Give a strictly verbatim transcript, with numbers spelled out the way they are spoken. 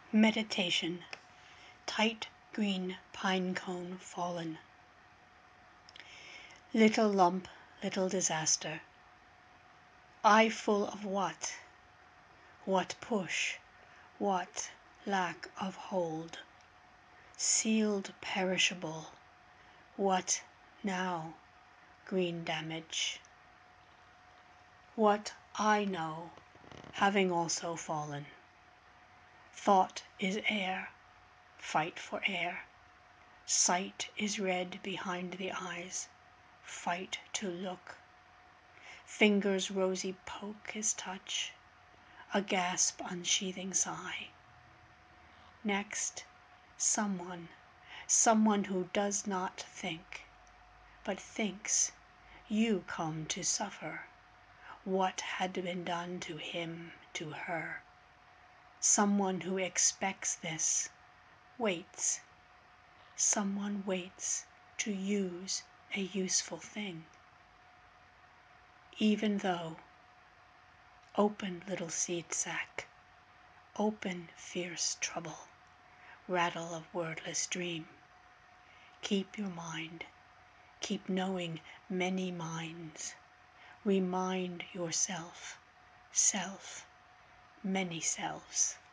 Meditation. Tight green pine cone fallen. Little lump, little disaster. I full of what? What push, what lack of hold? Sealed perishable. What now? Green damage. What I know, having also fallen. Thought is air, fight for air. Sight is red behind the eyes, fight to look. Fingers rosy poke his touch, a gasp unsheathing sigh. Next, someone, someone who does not think, but thinks you come to suffer what had been done to him, to her. Someone who expects this, waits. Someone waits to use a useful thing. Even though, open little seed sack, open fierce trouble, rattle of wordless dream. Keep your mind, keep knowing many minds. Remind yourself, self, many selves.